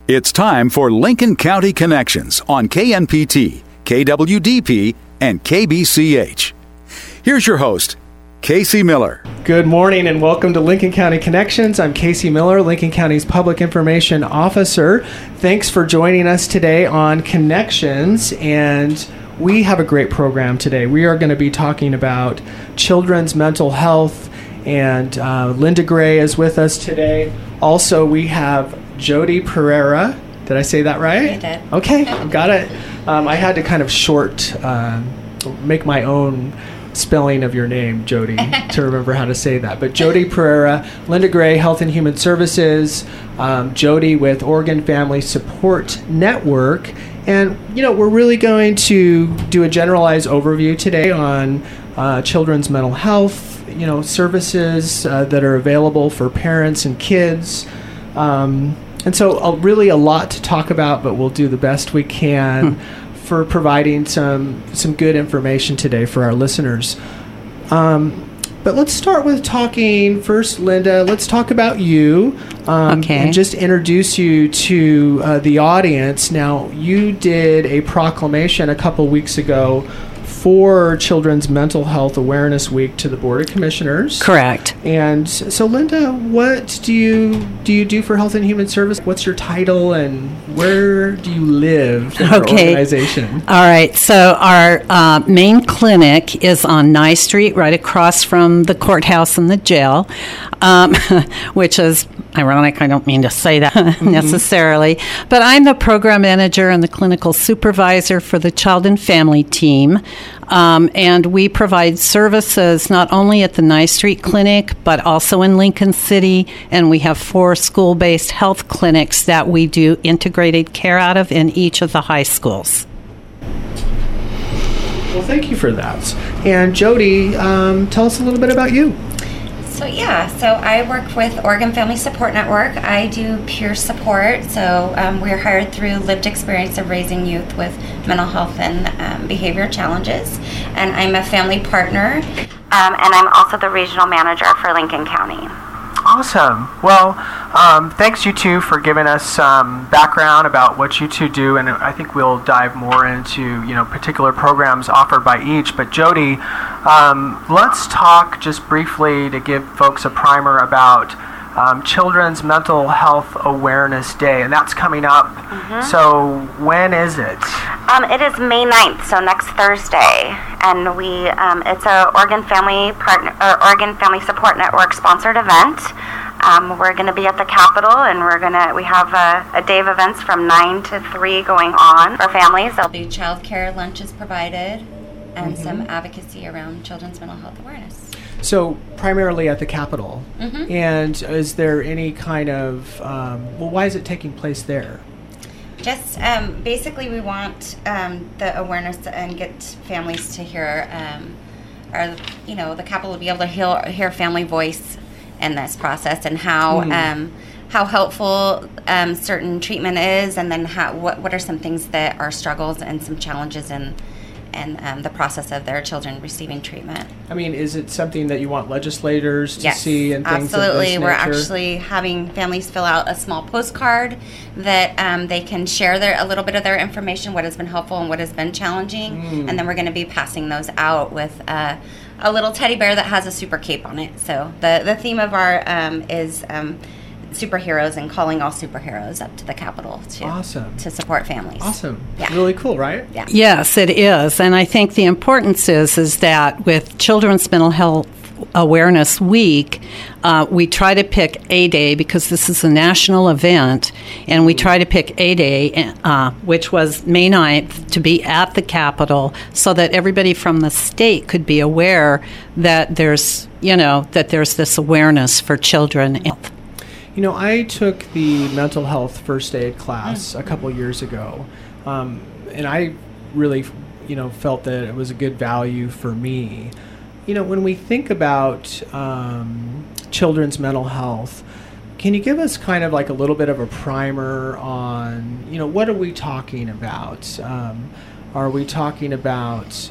It's time for Lincoln County Connections on KNPT, KWDP, and KBCH. Here's your host, Casey Miller. Good morning and welcome to Lincoln County Connections. I'm Casey Miller, Lincoln County's Public Information Officer. Thanks for joining us today on Connections, and we have a great program today. We are going to be talking about children's mental health, and Linda Gray is with us today. Also, we have Jody Pereira. Did I say that right? You did. Okay, got it. I had to kind of make my own spelling of your name, Jody, to remember how to say that. But Jody Pereira, Linda Gray, Health and Human Services, Jody with Oregon Family Support Network. And, we're really going to do a generalized overview today on children's mental health, services that are available for parents and kids. And so really a lot to talk about, but we'll do the best we can for providing some good information today for our listeners. But let's start with talking first, Linda. Let's talk about you and just introduce you to the audience. Now, you did a proclamation a couple weeks ago for Children's Mental Health Awareness Week to the Board of Commissioners. Correct. And so, Linda, what do you do for Health and Human Service? What's your title, and where do you live in your organization? All right. So our main clinic is on Nye Street, right across from the courthouse and the jail, which is ironic. I don't mean to say that necessarily, but I'm the program manager and the clinical supervisor for the child and family team. And we provide services not only at the Nye Street Clinic, but also in Lincoln City. And we have 4 school-based health clinics that we do integrated care out of in each of the high schools. Well, thank you for that. And Jody, tell us a little bit about you. So I work with Oregon Family Support Network. I do peer support. So we're hired through lived experience of raising youth with mental health and behavior challenges. And I'm a family partner, and I'm also the regional manager for Lincoln County. Awesome. Well, thanks you two for giving us some background about what you two do, and I think we'll dive more into particular programs offered by each. But Jody, let's talk just briefly to give folks a primer about Children's Mental Health Awareness Day, and that's coming up. So when is it? It is May 9th, so next Thursday, and it's a Oregon Family Support Network sponsored event. We're going to be at the Capitol, and we have a day of events from 9 to 3 going on for families. There'll be child care lunches provided, and some advocacy around children's mental health awareness. So primarily at the Capitol. And is there any kind of, why is it taking place there? Just basically we want the awareness and get families to hear, the Capitol will be able to hear family voice in this process, and how helpful certain treatment is, and then what are some things that are struggles and some challenges in the process of their children receiving treatment. I mean, is it something that you want legislators to see and things absolutely. of this nature? We're actually having families fill out a small postcard that they can share a little bit of their information, what has been helpful and what has been challenging, and then we're going to be passing those out with a little teddy bear that has a super cape on it. So the theme of our is superheroes, and calling all superheroes up to the Capitol to support families. Awesome. Yeah. Really cool, right? Yeah. Yes, it is. And I think the importance is that with Children's Mental Health Awareness Week, we try to pick a day, because this is a national event, and we try to pick a day, which was May 9th, to be at the Capitol, so that everybody from the state could be aware that there's this awareness for children. I took the mental health first aid class a couple years ago, and I really, felt that it was a good value for me. When we think about children's mental health, can you give us kind of like a little bit of a primer on, what are we talking about? Are we talking about,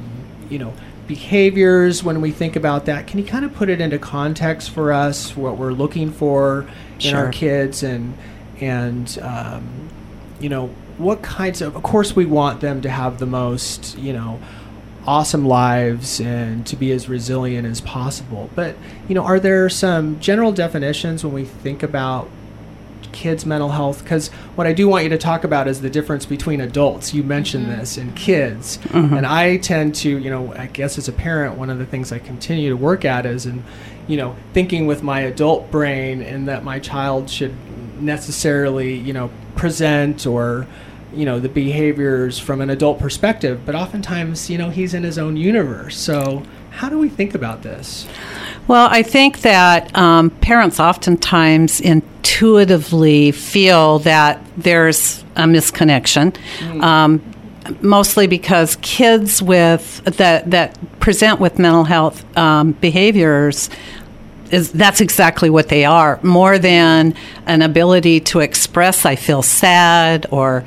behaviors when we think about that? Can you kind of put it into context for us, what we're looking for in our kids, and and what kinds of course we want them to have the most awesome lives and to be as resilient as possible, but are there some general definitions when we think about kids' mental health? Because what I do want you to talk about is the difference between adults. You mentioned this, and kids. And I tend to, I guess as a parent, one of the things I continue to work at is thinking with my adult brain, and that my child should necessarily, present or the behaviors from an adult perspective, but oftentimes, he's in his own universe. So how do we think about this? Well, I think that parents oftentimes intuitively feel that there's a misconnection, mostly because kids that present with mental health behaviors, that's exactly what they are, more than an ability to express, I feel sad, or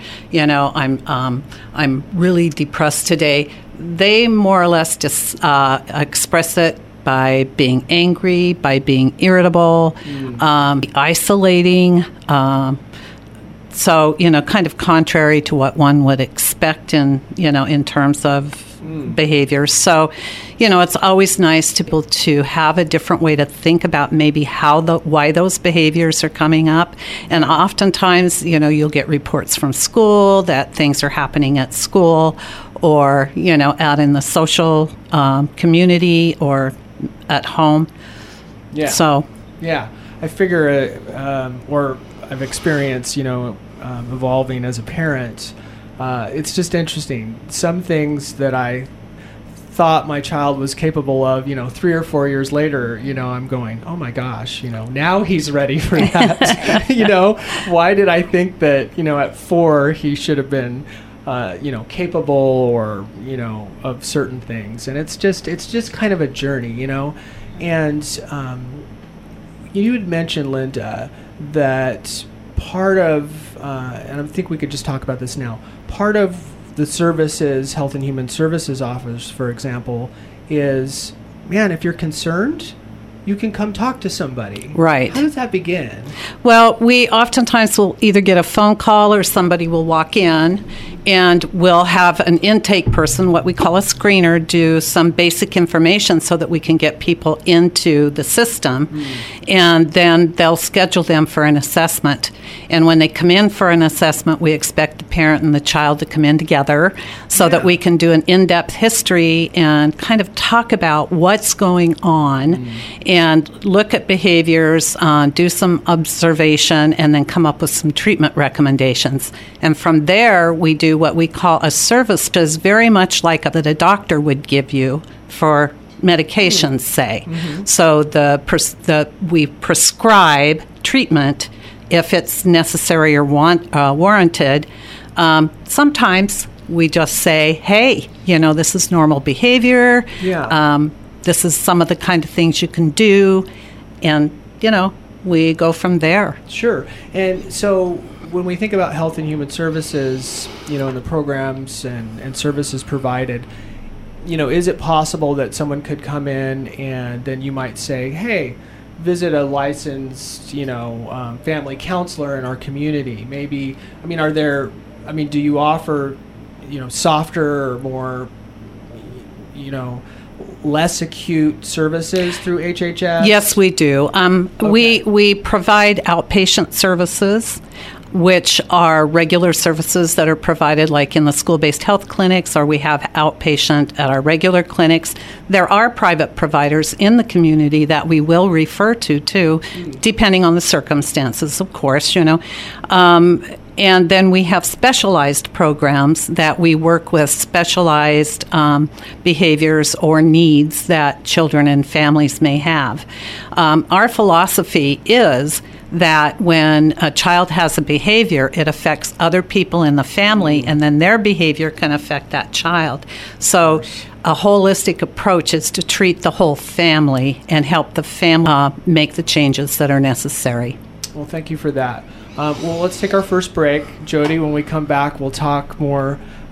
I'm really depressed today. They more or less just express it by being angry, by being irritable, isolating. So, kind of contrary to what one would expect in terms of behaviors. So, it's always nice to be able to have a different way to think about maybe why those behaviors are coming up. And oftentimes, you'll get reports from school that things are happening at school, or, out in the social community, or at home. Yeah. So. Yeah. I figure, or I've experienced, evolving as a parent. It's just interesting. Some things that I thought my child was capable of, 3 or 4 years later, I'm going, oh my gosh, now he's ready for that. Why did I think that, at 4 he should have been, capable or, of certain things. And it's just kind of a journey, And you had mentioned, Linda, that part of, and I think we could just talk about this now, part of the services, Health and Human Services Office, for example, is, if you're concerned, you can come talk to somebody. Right. How does that begin? Well, we oftentimes will either get a phone call or somebody will walk in, and we'll have an intake person, what we call a screener, do some basic information so that we can get people into the system. And then they'll schedule them for an assessment. And when they come in for an assessment, we expect the parent and the child to come in together so that we can do an in-depth history and kind of talk about what's going on and look at behaviors, do some observation, and then come up with some treatment recommendations. And from there, we do what we call a service, which is very much like that a doctor would give you for medications, say. So we prescribe treatment if it's necessary or warranted. Sometimes we just say, hey, this is normal behavior. This is some of the kind of things you can do. And, we go from there. Sure. And so when we think about Health and Human Services, and the programs and services provided, is it possible that someone could come in and then you might say, hey, visit a licensed, family counselor in our community? Maybe, do you offer, softer or more, less acute services through HHS? Yes, we do. We provide outpatient services, which are regular services that are provided like in the school-based health clinics, or we have outpatient at our regular clinics. There are private providers in the community that we will refer to, too, depending on the circumstances, of course, And then we have specialized programs that we work with specialized behaviors or needs that children and families may have. Our philosophy is that when a child has a behavior, it affects other people in the family, and then their behavior can affect that child. So a holistic approach is to treat the whole family and help the family make the changes that are necessary. Well, thank you for that. Let's take our first break. Jody, when we come back, we'll talk more about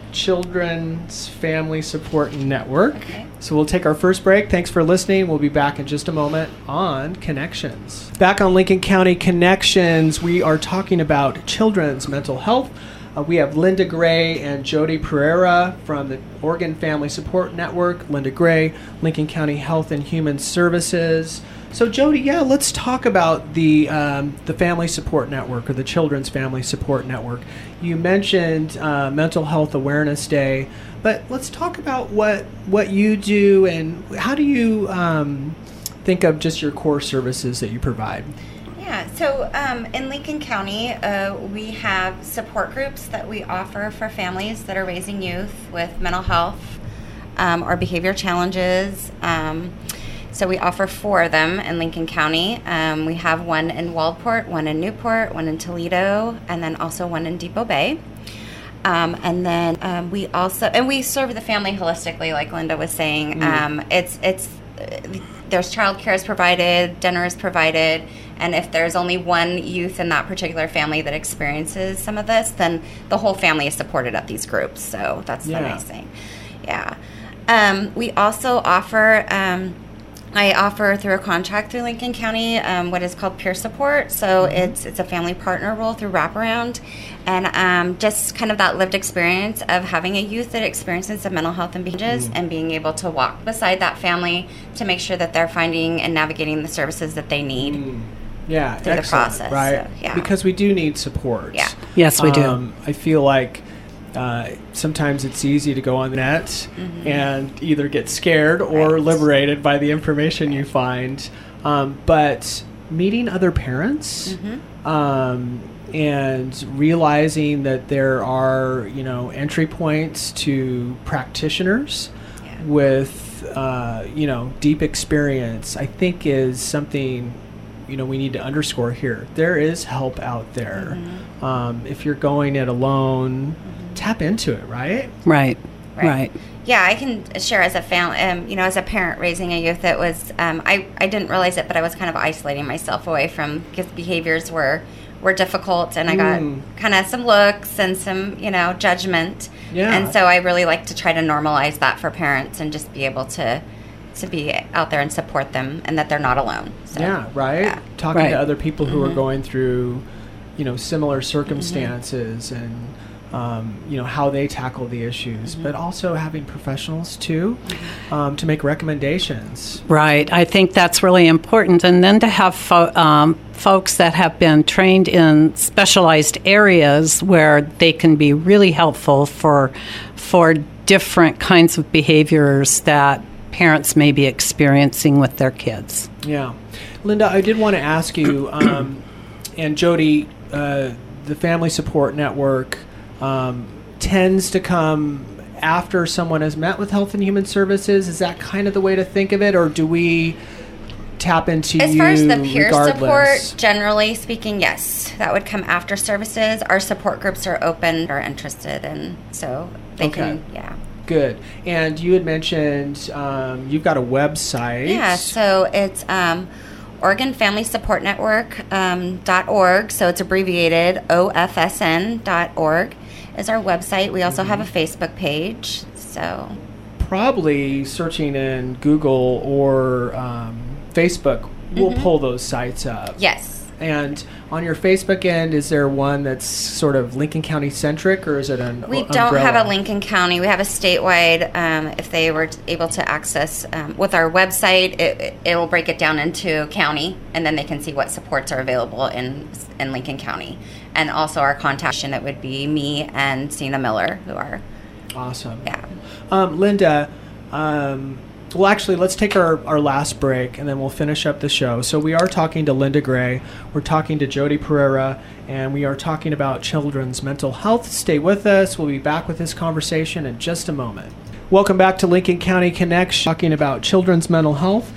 Children's Family Support Network. Okay. So we'll take our first break. Thanks for listening. We'll be back in just a moment on Connections. Back on Lincoln County Connections, we are talking about children's mental health. We have Linda Gray and Jody Pereira from the Oregon Family Support Network. Linda Gray, Lincoln County Health and Human Services. So Jody, let's talk about the Family Support Network, or the Children's Family Support Network. You mentioned Mental Health Awareness Day, but let's talk about what you do and how do you think of just your core services that you provide. Yeah, so in Lincoln County, we have support groups that we offer for families that are raising youth with mental health or behavior challenges. So we offer 4 of them in Lincoln County. We have one in Waldport, one in Newport, one in Toledo, and then also one in Depot Bay. And then we serve the family holistically, like Linda was saying. There's childcare is provided, dinner is provided, and if there's only one youth in that particular family that experiences some of this, then the whole family is supported at these groups. So that's the nice thing. Yeah. We also offer, I offer through a contract through Lincoln County what is called peer support. So it's a family partner role through wraparound, and just kind of that lived experience of having a youth that experiences some mental health and behaviors and being able to walk beside that family to make sure that they're finding and navigating the services that they need. Through the process, right? So, Because we do need support. Yeah. Yes, we do. I feel like sometimes it's easy to go on the net and either get scared or liberated by the information you find. But meeting other parents and realizing that there are, entry points to practitioners with, deep experience, I think is something we need to underscore here. There is help out there. If you're going it alone, tap into it, right? Right. Yeah, I can share as a family, as a parent raising a youth that was, I didn't realize it, but I was kind of isolating myself away from, because behaviors were difficult, and I got kind of some looks and some, judgment. Yeah. And so I really like to try to normalize that for parents and just be able to be out there and support them, and that they're not alone. So, Talking to other people who are going through, similar circumstances and, how they tackle the issues, but also having professionals too, to make recommendations. Right. I think that's really important. And then to have folks that have been trained in specialized areas where they can be really helpful for different kinds of behaviors that parents may be experiencing with their kids. Yeah. Linda, I did want to ask you, and Jody, the Family Support Network tends to come after someone has met with Health and Human Services. Is that kind of the way to think of it, or do we tap into as far as the peer regardless? Support, generally speaking, yes, that would come after services. Our support groups are open or interested, and so they can, Good. And you had mentioned you've got a website. Yeah, so it's Oregon Family Support Network .org, so it's abbreviated OFSN.org is our website. We also have a Facebook page. So probably searching in Google or Facebook will pull those sites up. Yes. And on your Facebook end, is there one that's sort of Lincoln County centric, or is it an We don't have a Lincoln County. We have a statewide. If they were able to access with our website, it will break it down into county, and then they can see what supports are available in Lincoln County. And also our contact, it would be me and Sina Miller, who are awesome. Yeah. Linda. Well, actually, let's take our last break, and then we'll finish up the show. So we are talking to Linda Gray. We're talking to Jody Pereira, and we are talking about children's mental health. Stay with us. We'll be back with this conversation in just a moment. Welcome back to Lincoln County Connection, talking about children's mental health.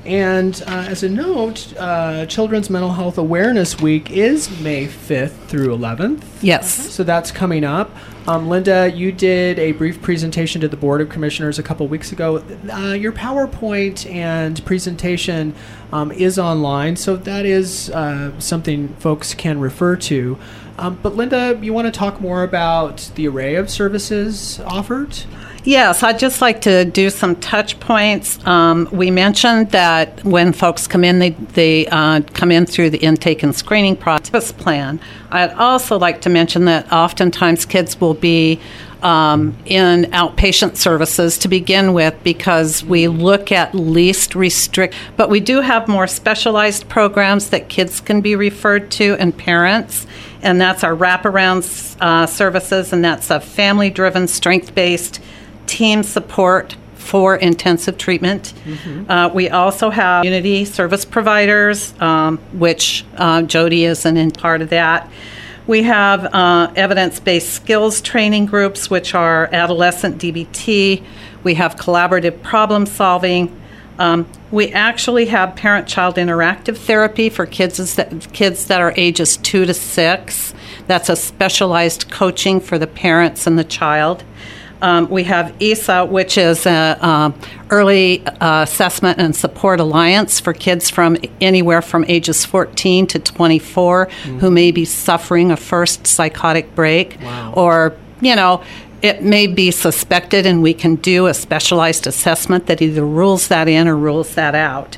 And as a note, Children's Mental Health Awareness Week is May 5th through 11th. Yes. So that's coming up. Linda, you did a brief presentation to the Board of Commissioners a couple weeks ago. Your PowerPoint and presentation is online, so that is something folks can refer to. But Linda, you want to talk more about the array of services offered? Yes, I'd just like to do some touch points. We mentioned that when folks come in, they come in through the intake and screening process plan. I'd also like to mention that oftentimes kids will be in outpatient services to begin with because we look at least restrict, but we do have more specialized programs that kids can be referred to and parents, and that's our wraparound services, and that's a family-driven, strength-based team support for intensive treatment. We also have community service providers, which Jody is in part of that. We have evidence-based skills training groups, which are adolescent DBT. We have collaborative problem solving. We actually have parent-child interactive therapy for kids that are ages 2 to 6. That's a specialized coaching for the parents and the child. We have ESA, which is an early assessment and support alliance for kids from anywhere from ages 14 to 24 who may be suffering a first psychotic break. Wow. Or, it may be suspected, and we can do a specialized assessment that either rules that in or rules that out.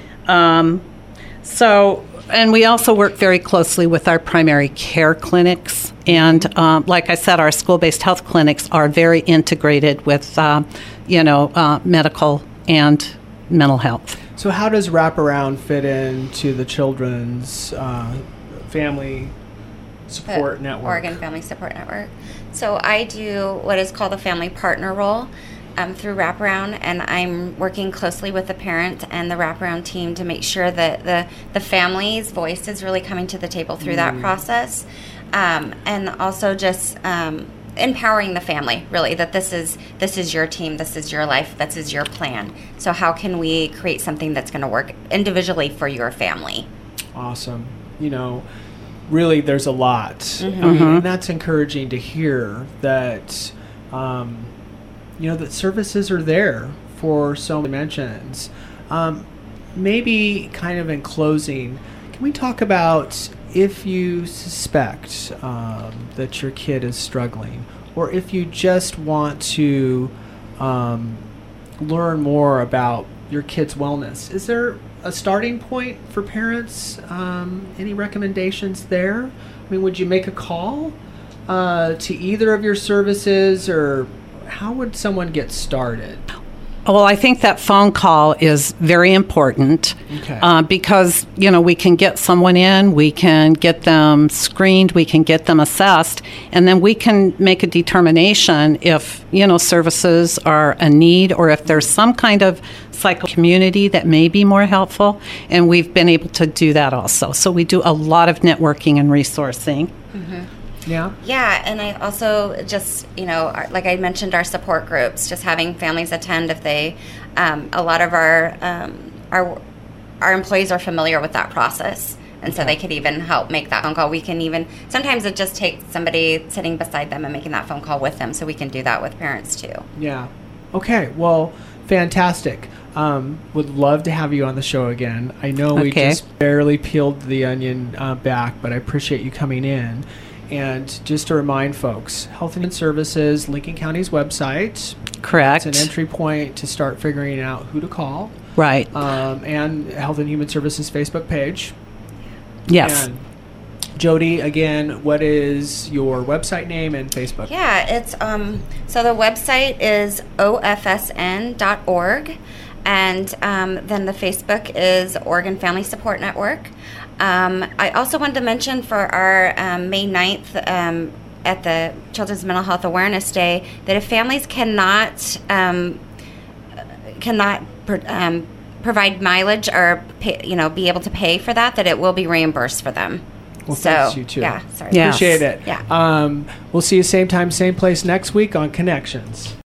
And we also work very closely with our primary care clinics. And like I said, our school-based health clinics are very integrated with, medical and mental health. So how does Wraparound fit into the Children's Family Support Network? Oregon Family Support Network. So I do what is called a family partner role through Wraparound, and I'm working closely with the parent and the Wraparound team to make sure that the family's voice is really coming to the table through that process, and also just empowering the family, really, that this is your team, this is your life, this is your plan. So how can we create something that's going to work individually for your family? Awesome. Really, there's a lot. And that's encouraging to hear that that services are there for so many dimensions. Maybe kind of in closing, can we talk about if you suspect that your kid is struggling, or if you just want to learn more about your kid's wellness? Is there a starting point for parents? Any recommendations there? I mean, would you make a call to either of your services, or how would someone get started? Well, I think that phone call is very important because, we can get someone in, we can get them screened, we can get them assessed, and then we can make a determination if, services are a need or if there's some kind of psycho community that may be more helpful, and we've been able to do that also. So we do a lot of networking and resourcing. Yeah, and I also just, like I mentioned, our support groups, just having families attend if they, a lot of our employees are familiar with that process, and so they could even help make that phone call. We can even, sometimes it just takes somebody sitting beside them and making that phone call with them, so we can do that with parents too. Yeah. Okay, well, fantastic. Would love to have you on the show again. I know we just barely peeled the onion back, but I appreciate you coming in. And just to remind folks, Health and Human Services, Lincoln County's website. Correct. It's an entry point to start figuring out who to call. Right. And Health and Human Services Facebook page. Yes. And Jody, again, what is your website name and Facebook? Yeah, it's so the website is ofsn.org, and then the Facebook is Oregon Family Support Network. I also wanted to mention for our May 9th at the Children's Mental Health Awareness Day that if families cannot provide mileage or pay, be able to pay for that it will be reimbursed for them. Well, thanks you too. Yeah, sorry. Yes. Appreciate it. Yeah. We'll see you same time, same place next week on Connections.